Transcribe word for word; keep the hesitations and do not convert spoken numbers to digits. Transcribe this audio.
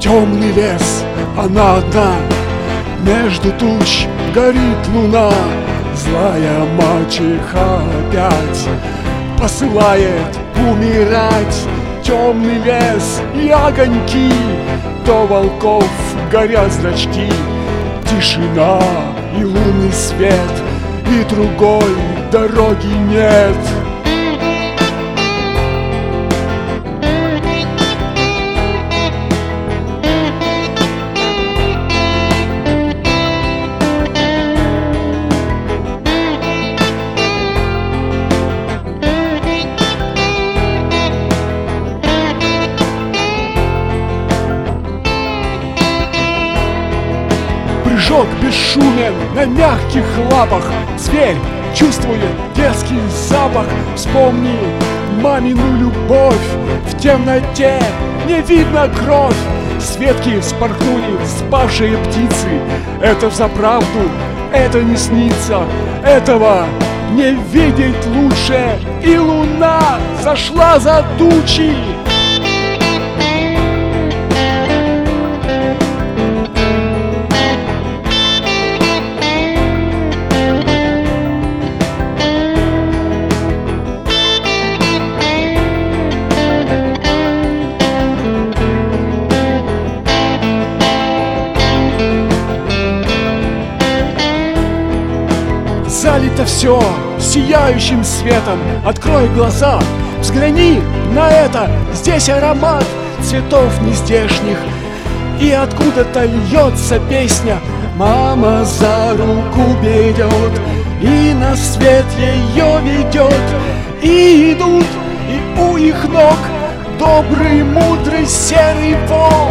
Темный лес, она одна, между туч горит луна. Злая мачеха опять посылает умирать. Темный лес и огоньки, до волков горят зрачки. Тишина и лунный свет, и другой дороги нет. Прыжок бесшумен на мягких лапах. Зверь чувствует детский запах. Вспомни мамину любовь. В темноте не видно кровь. С ветки вспорхнули спавшие птицы. Это взаправду, это не снится. Этого не видеть лучше. И луна зашла за тучи. Залито все сияющим светом. Открой глаза, взгляни на это. Здесь аромат цветов нездешних, и откуда-то льется песня. Мама за руку берет и на свет ее ведет. И идут, и у их ног добрый, мудрый серый волк.